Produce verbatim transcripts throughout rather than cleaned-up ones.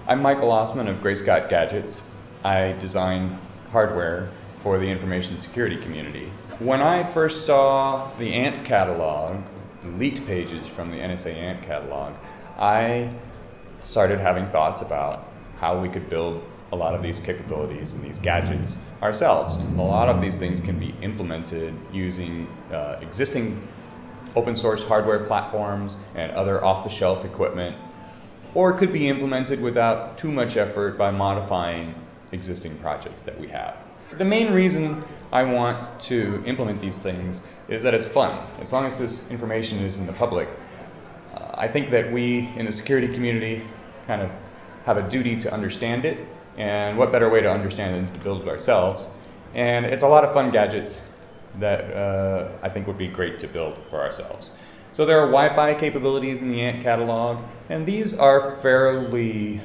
I'm Michael Osman of Gray Scott Gadgets. I design hardware for the information security community. When I first saw the ANT catalog, the leaked pages from the N S A ANT catalog, I started having thoughts about how we could build a lot of these capabilities and these gadgets ourselves. A lot of these things can be implemented using uh, existing open source hardware platforms and other off-the-shelf equipment, or it could be implemented without too much effort by modifying existing projects that we have. The main reason I want to implement these things is that it's fun. As long as this information is in the public, uh, I think that we in the security community kind of have a duty to understand it, and what better way to understand it than to build it ourselves. And it's a lot of fun gadgets that uh, I think would be great to build for ourselves. So there are Wi-Fi capabilities in the ANT catalog, and these are fairly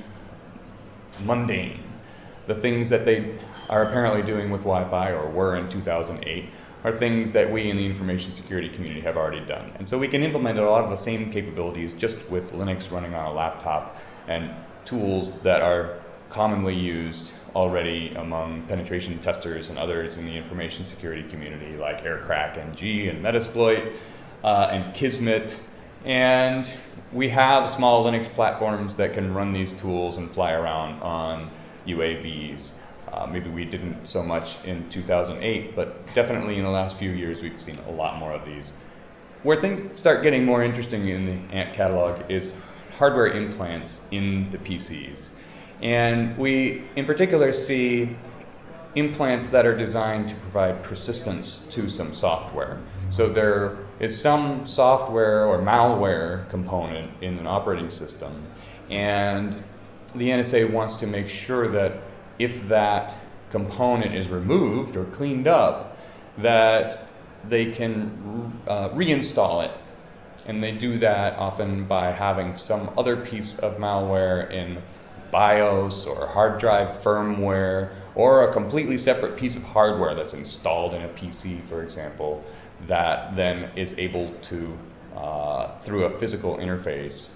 mundane. The things that they are apparently doing with Wi-Fi, or were in two thousand eight, are things that we in the information security community have already done. And so we can implement a lot of the same capabilities just with Linux running on a laptop and tools that are commonly used already among penetration testers and others in the information security community, like Aircrack N G and Metasploit uh, and Kismet. And we have small Linux platforms that can run these tools and fly around on U A Vs. Uh, maybe we didn't so much in two thousand eight, but definitely in the last few years we've seen a lot more of these. Where things start getting more interesting in the ANT catalog is hardware implants in the P Cs. And we, in particular, see implants that are designed to provide persistence to some software. So there is some software or malware component in an operating system, and the N S A wants to make sure that if that component is removed or cleaned up, that they can uh, reinstall it. And they do that often by having some other piece of malware in BIOS or hard drive firmware, or a completely separate piece of hardware that's installed in a P C, for example, that then is able to, uh, through a physical interface,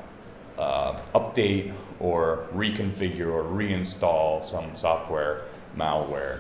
uh, update or reconfigure or reinstall some software malware.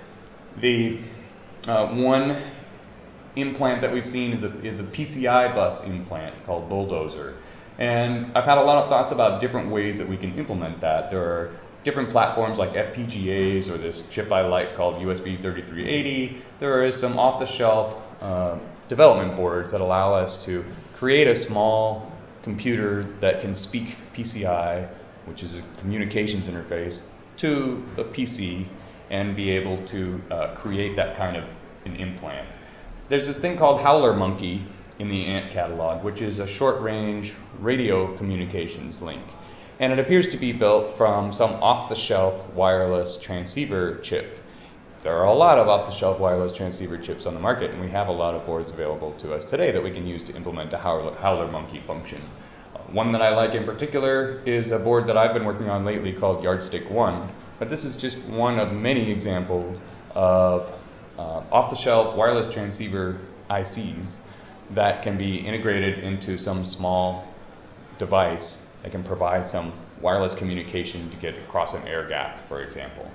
The uh, one implant that we've seen is a, is a P C I bus implant called Bulldozer. And I've had a lot of thoughts about different ways that we can implement that. There are different platforms like F P G As or this chip I like called U S B thirty-three eighty. There is some off-the-shelf uh, development boards that allow us to create a small computer that can speak P C I, which is a communications interface, to a P C and be able to uh, create that kind of an implant. There's this thing called Howler Monkey in the ANT catalog, which is a short-range radio communications link. And it appears to be built from some off-the-shelf wireless transceiver chip. There are a lot of off-the-shelf wireless transceiver chips on the market, and we have a lot of boards available to us today that we can use to implement a Howler, Howler Monkey function. Uh, one that I like in particular is a board that I've been working on lately called Yardstick one, but this is just one of many examples of uh, off-the-shelf wireless transceiver I Cs that can be integrated into some small device that can provide some wireless communication to get across an air gap, for example.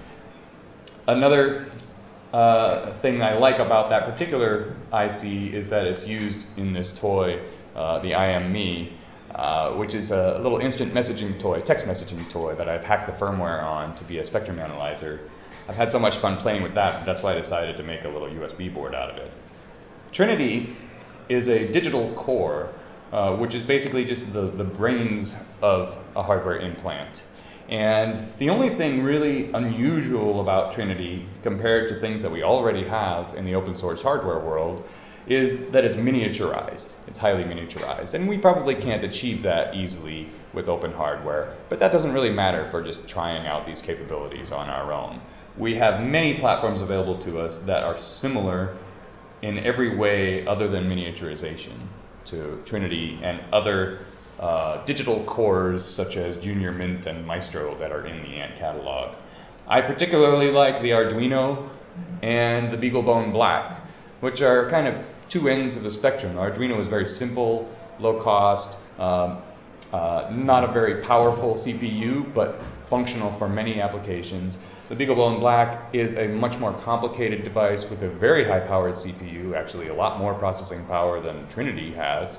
Another uh, thing I like about that particular I C is that it's used in this toy, uh, the I M Me, uh, which is a little instant messaging toy, text messaging toy that I've hacked the firmware on to be a spectrum analyzer. I've had so much fun playing with that, that's why I decided to make a little U S B board out of it. Trinity is a digital core, uh, which is basically just the, the brains of a hardware implant. And the only thing really unusual about Trinity compared to things that we already have in the open source hardware world is that it's miniaturized. It's highly miniaturized. And we probably can't achieve that easily with open hardware, but that doesn't really matter for just trying out these capabilities on our own. We have many platforms available to us that are similar in every way other than miniaturization to Trinity and other uh, digital cores such as Junior Mint and Maestro that are in the ANT catalog. I particularly like the Arduino and the BeagleBone Black, which are kind of two ends of the spectrum. Arduino is very simple, low cost, um, Uh, not a very powerful C P U, but functional for many applications. The BeagleBone Black is a much more complicated device with a very high-powered C P U, actually a lot more processing power than Trinity has.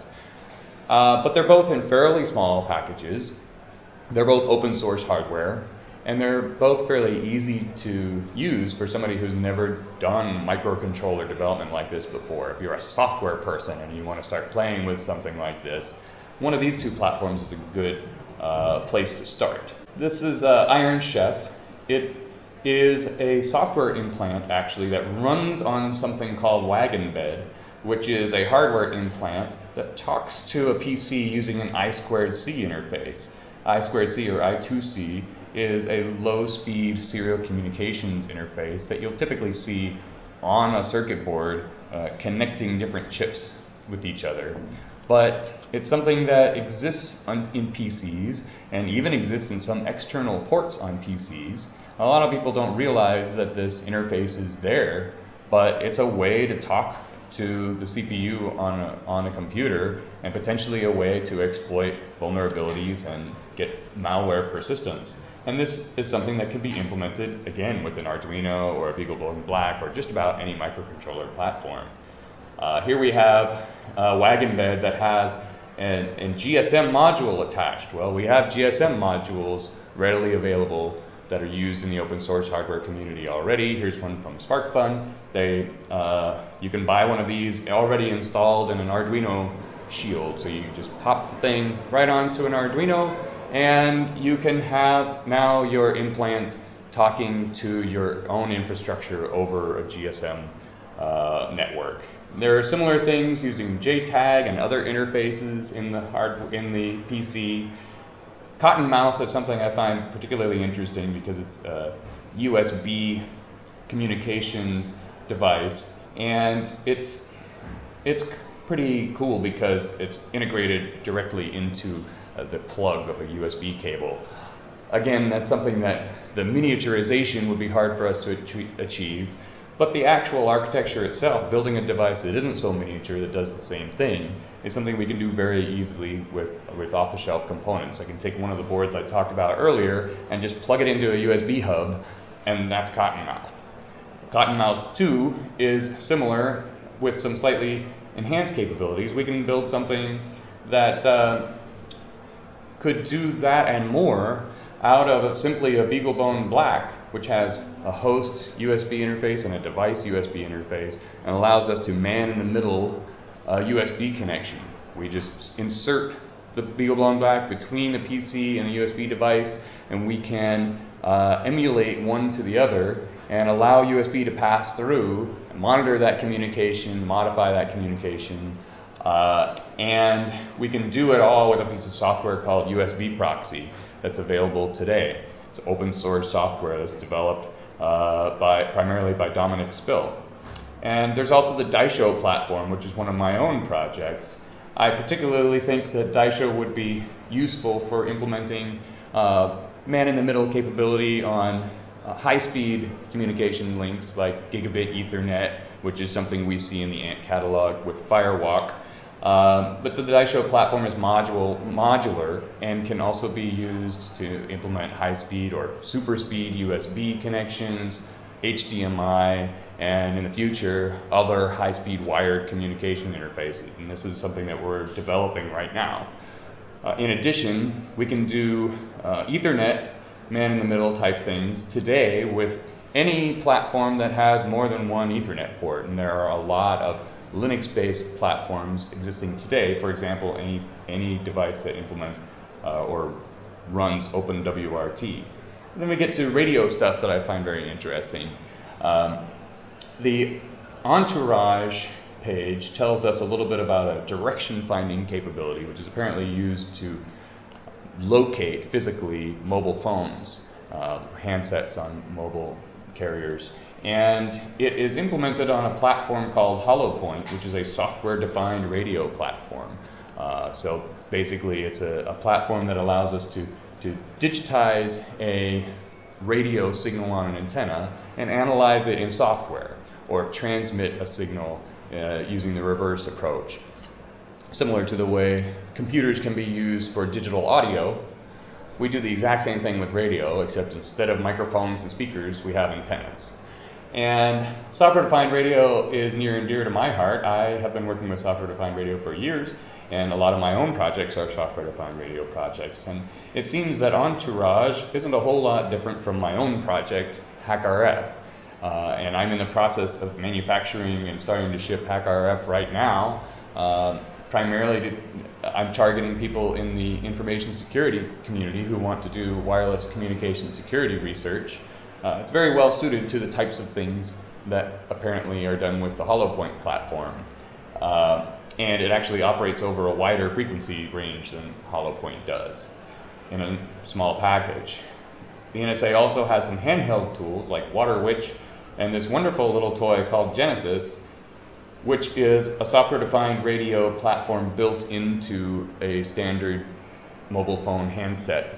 Uh, but they're both in fairly small packages. They're both open source hardware, and they're both fairly easy to use for somebody who's never done microcontroller development like this before. If you're a software person and you want to start playing with something like this, one of these two platforms is a good uh, place to start. This is uh, Iron Chef. It is a software implant, actually, that runs on something called WagonBed, which is a hardware implant that talks to a P C using an I two C interface. I two C, or I two C, is a low-speed serial communications interface that you'll typically see on a circuit board uh, connecting different chips with each other. But it's something that exists on, in P Cs and even exists in some external ports on P Cs. A lot of people don't realize that this interface is there, but it's a way to talk to the C P U on a, on a computer, and potentially a way to exploit vulnerabilities and get malware persistence. And this is something that can be implemented, again, with an Arduino or a BeagleBone Black or just about any microcontroller platform. Uh, here we have a WagonBed that has an, a G S M module attached. Well, we have G S M modules readily available that are used in the open source hardware community already. Here's one from SparkFun. They, uh, you can buy one of these already installed in an Arduino shield. So you just pop the thing right onto an Arduino, and you can have now your implant talking to your own infrastructure over a G S M uh, network. There are similar things using J TAG and other interfaces in the hard in the P C. Cottonmouth is something I find particularly interesting because it's a U S B communications device, and it's it's pretty cool because it's integrated directly into uh, the plug of a U S B cable. Again, that's something that the miniaturization would be hard for us to achieve, but the actual architecture itself, building a device that isn't so miniature that does the same thing, is something we can do very easily with, with off-the-shelf components. I can take one of the boards I talked about earlier and just plug it into a U S B hub, and that's Cottonmouth. Cottonmouth two is similar with some slightly enhanced capabilities. We can build something that uh, could do that and more out of simply a BeagleBone Black, which has a host U S B interface and a device U S B interface, and allows us to man in the middle uh, U S B connection. We just insert the BeagleBone Black between a P C and a U S B device, and we can uh, emulate one to the other and allow U S B to pass through, monitor that communication, modify that communication, uh, and we can do it all with a piece of software called U S B Proxy that's available today. It's open source software that's developed uh, by primarily by Dominic Spill. And there's also the Daisho platform, which is one of my own projects. I particularly think that Daisho would be useful for implementing uh, man-in-the-middle capability on uh, high-speed communication links like gigabit Ethernet, which is something we see in the Ant catalog with Firewalk. Um, but the Daisho platform is module, modular and can also be used to implement high-speed or super-speed U S B connections, H D M I, and in the future, other high-speed wired communication interfaces. And this is something that we're developing right now. Uh, in addition, we can do uh, Ethernet, man-in-the-middle type things today with any platform that has more than one Ethernet port. And there are a lot of Linux-based platforms existing today. For example, any any device that implements uh, or runs OpenWRT. And then we get to radio stuff that I find very interesting. Um, the Entourage page tells us a little bit about a direction finding capability, which is apparently used to locate physically mobile phones, uh, handsets on mobile carriers. And it is implemented on a platform called HoloPoint, which is a software-defined radio platform. Uh, so basically, it's a, a platform that allows us to, to digitize a radio signal on an antenna and analyze it in software, or transmit a signal uh, using the reverse approach. similar to the way computers can be used for digital audio. We do the exact same thing with radio, except instead of microphones and speakers, we have antennas. And software-defined radio is near and dear to my heart. I have been working with software-defined radio for years, and a lot of my own projects are software-defined radio projects. And it seems that Entourage isn't a whole lot different from my own project, HackRF. Uh, and I'm in the process of manufacturing and starting to ship HackRF right now. Uh, primarily, to, I'm targeting people in the information security community who want to do wireless communication security research. Uh, it's very well suited to the types of things that apparently are done with the HoloPoint platform. Uh, and it actually operates over a wider frequency range than HoloPoint does in a small package. The N S A also has some handheld tools like WaterWitch and this wonderful little toy called Genesis, which is a software-defined radio platform built into a standard mobile phone handset.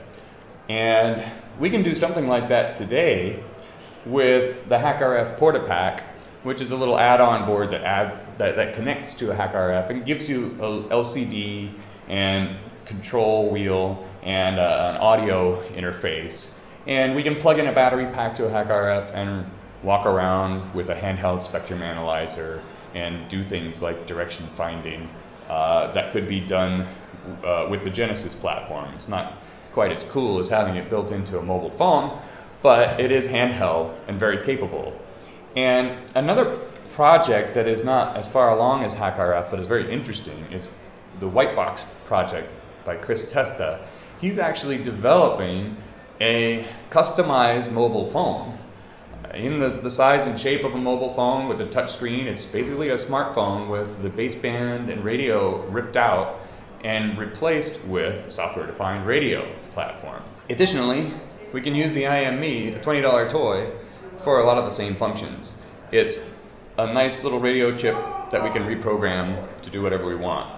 And we can do something like that today with the HackRF PortaPack, which is a little add-on board that adds that, that connects to a HackRF and gives you a L C D and control wheel and uh, an audio interface. And we can plug in a battery pack to a HackRF and walk around with a handheld spectrum analyzer and do things like direction finding uh, that could be done uh, with the Genesis platform. It's not quite as cool as having it built into a mobile phone, but it is handheld and very capable. And another project that is not as far along as HackRF but is very interesting is the White Box project by Chris Testa. He's actually developing a customized mobile phone in the, the size and shape of a mobile phone with a touch screen. It's basically a smartphone with the baseband and radio ripped out and replaced with a software-defined radio platform. Additionally, we can use the I M E, a twenty dollar toy, for a lot of the same functions. It's a nice little radio chip that we can reprogram to do whatever we want.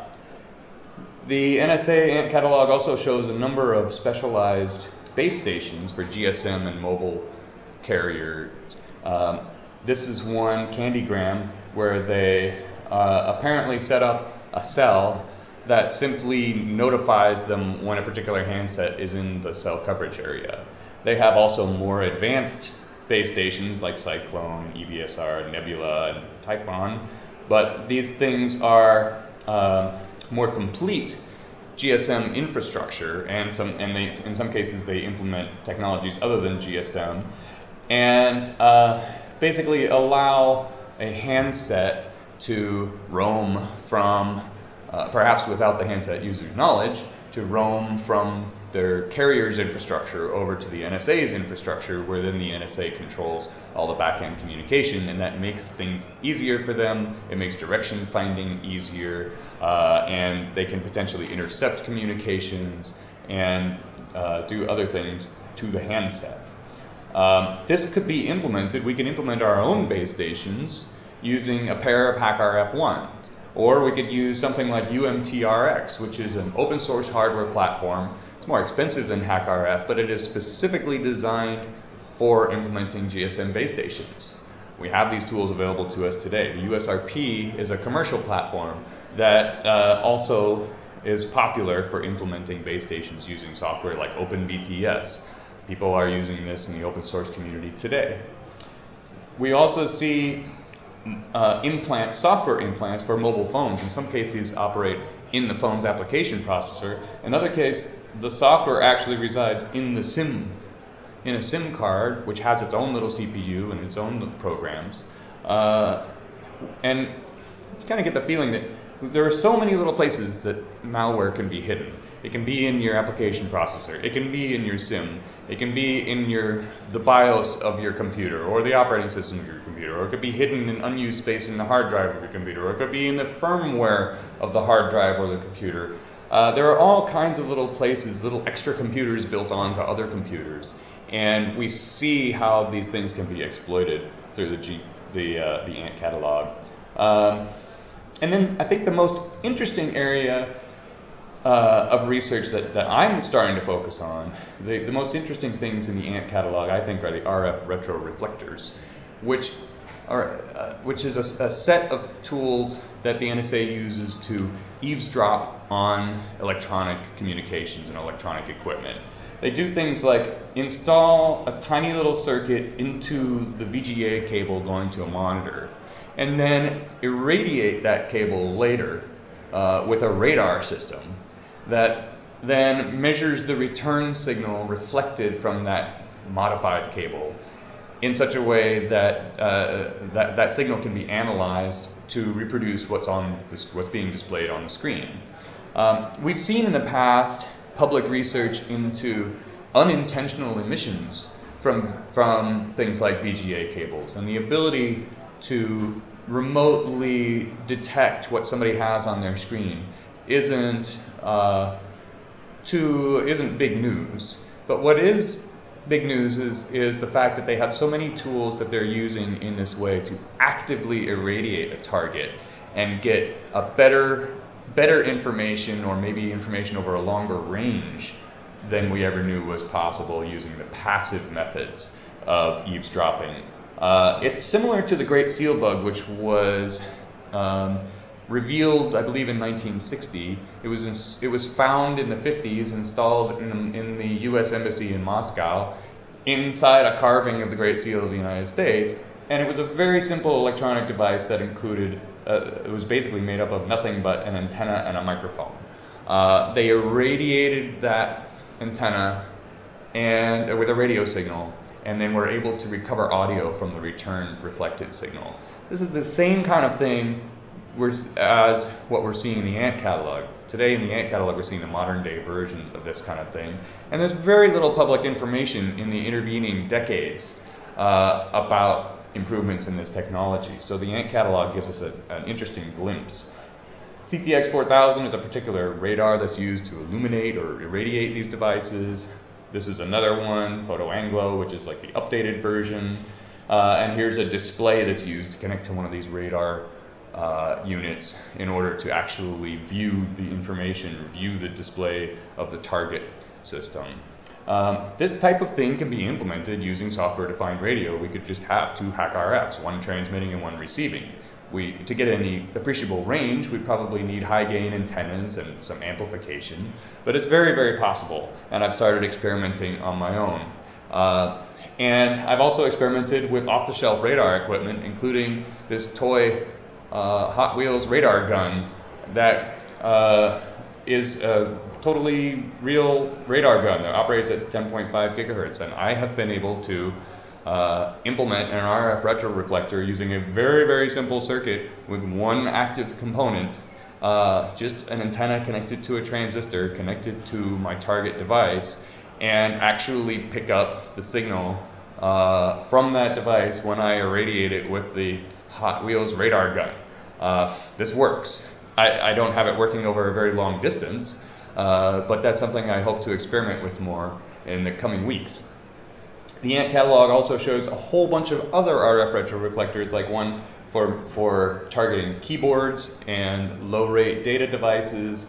The N S A ANT catalog also shows a number of specialized base stations for G S M and mobile carriers. Um, this is one, Candygram, where they uh, apparently set up a cell that simply notifies them when a particular handset is in the cell coverage area. They have also more advanced base stations like Cyclone, E V S R, Nebula, and Typhon, but these things are uh, more complete G S M infrastructure, and some, and they, in some cases they implement technologies other than G S M, and uh, basically allow a handset to roam from, uh, perhaps without the handset user's knowledge, to roam from their carrier's infrastructure over to the N S A's infrastructure, where then the N S A controls all the back-end communication, and that makes things easier for them. It makes direction finding easier, uh, and they can potentially intercept communications and uh, do other things to the handset. Um, this could be implemented. We can implement our own base stations using a pair of HackRF ones. Or we could use something like U M T R X, which is an open source hardware platform. It's more expensive than HackRF, but it is specifically designed for implementing G S M base stations. We have these tools available to us today. The U S R P is a commercial platform that uh, also is popular for implementing base stations using software like OpenBTS. People are using this in the open source community today. We also see Uh, implants, software implants for mobile phones. In some cases, these operate in the phone's application processor. In other cases, the software actually resides in the SIM, in a SIM card, which has its own little C P U and its own programs. Uh, and you kind of get the feeling that there are so many little places that malware can be hidden. It can be in your application processor. It can be in your SIM. It can be in your the BIOS of your computer or the operating system of your computer. Or it could be hidden in unused space in the hard drive of your computer. Or it could be in the firmware of the hard drive or the computer. Uh, there are all kinds of little places, little extra computers built onto other computers. And we see how these things can be exploited through the, G, the, uh, the ANT catalog. Um, and then I think the most interesting area Uh, of research that, that I'm starting to focus on, the, the most interesting things in the ANT catalog, I think, are the R F retroreflectors, which or, uh, which is a, a set of tools that the N S A uses to eavesdrop on electronic communications and electronic equipment. They do things like install a tiny little circuit into the V G A cable going to a monitor, and then irradiate that cable later uh, with a radar system that then measures the return signal reflected from that modified cable in such a way that uh, that, that signal can be analyzed to reproduce what's on this, what's being displayed on the screen. Um, we've seen in the past public research into unintentional emissions from from things like V G A cables, and the ability to remotely detect what somebody has on their screen isn't uh, too isn't big news. But what is big news is is the fact that they have so many tools that they're using in this way to actively irradiate a target and get a better better information, or maybe information over a longer range than we ever knew was possible using the passive methods of eavesdropping. Uh, it's similar to the Great Seal Bug, which was um, revealed, I believe, in nineteen sixty. It was in, it was found in the fifties, installed in, in the U S Embassy in Moscow, inside a carving of the Great Seal of the United States, and it was a very simple electronic device that included, uh, it was basically made up of nothing but an antenna and a microphone. Uh, they irradiated that antenna and uh, with a radio signal, and then were able to recover audio from the return reflected signal. This is the same kind of thing we're, as what we're seeing in the Ant catalog. Today in the Ant catalog we're seeing the modern day version of this kind of thing, and there's very little public information in the intervening decades uh, about improvements in this technology. So the Ant catalog gives us a, an interesting glimpse. C T X four thousand is a particular radar that's used to illuminate or irradiate these devices. This is another one, PhotoAnglo, which is like the updated version. Uh, and here's a display that's used to connect to one of these radar uh, units in order to actually view the information, view the display of the target system. Um, this type of thing can be implemented using software-defined radio. We could just have two H A C R Fs, one transmitting and one receiving. We, to get any appreciable range, we probably need high gain antennas and some amplification, but it's very, very possible, and I've started experimenting on my own. Uh, and I've also experimented with off-the-shelf radar equipment, including this toy uh, Hot Wheels radar gun that uh, is a totally real radar gun that operates at ten point five gigahertz, and I have been able to Uh, implement an R F retroreflector using a very, very simple circuit with one active component, uh, just an antenna connected to a transistor connected to my target device, and actually pick up the signal uh, from that device when I irradiate it with the Hot Wheels radar gun. Uh, this works. I, I don't have it working over a very long distance, uh, but that's something I hope to experiment with more in the coming weeks. The Ant catalog also shows a whole bunch of other R F retroreflectors, like one for, for targeting keyboards and low-rate data devices.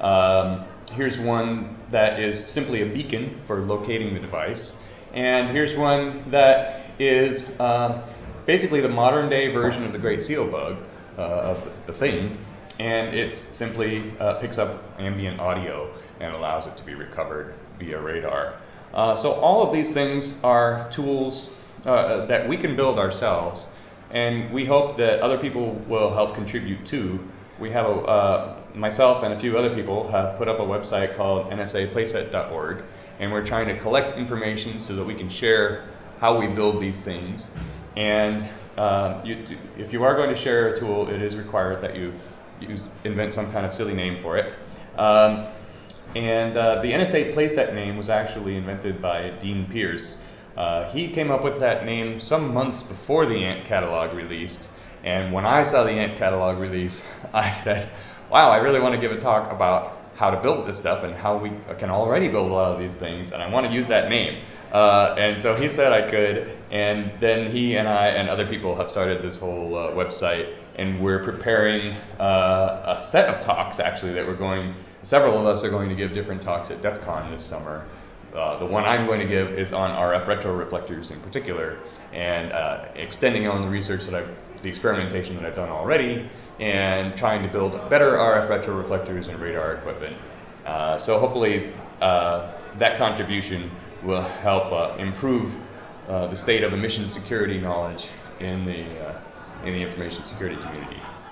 Um, here's one that is simply a beacon for locating the device. And here's one that is uh, basically the modern-day version of the Great Seal Bug, uh, of the thing. And it simply uh, picks up ambient audio and allows it to be recovered via radar. Uh, so all of these things are tools uh, that we can build ourselves, and we hope that other people will help contribute too. We have, a, uh, myself and a few other people have put up a website called N S A playset dot org, and we're trying to collect information so that we can share how we build these things. And uh, you, if you are going to share a tool, it is required that you use, invent some kind of silly name for it. Um, And uh, the N S A playset name was actually invented by Dean Pierce. Uh, he came up with that name some months before the Ant catalog released. And when I saw the Ant catalog release, I said, wow, I really want to give a talk about how to build this stuff and how we can already build a lot of these things. And I want to use that name. Uh, and so he said I could. And then he and I and other people have started this whole uh, website. And we're preparing uh, a set of talks, actually, that we're going Several of us are going to give different talks at DEF CON this summer Uh, the one I'm going to give is on R F retroreflectors in particular, and uh, extending on the research that I've, the experimentation that I've done already, and trying to build better R F retroreflectors and radar equipment. Uh, so hopefully uh, that contribution will help uh, improve uh, the state of emission security knowledge in the uh, in the information security community.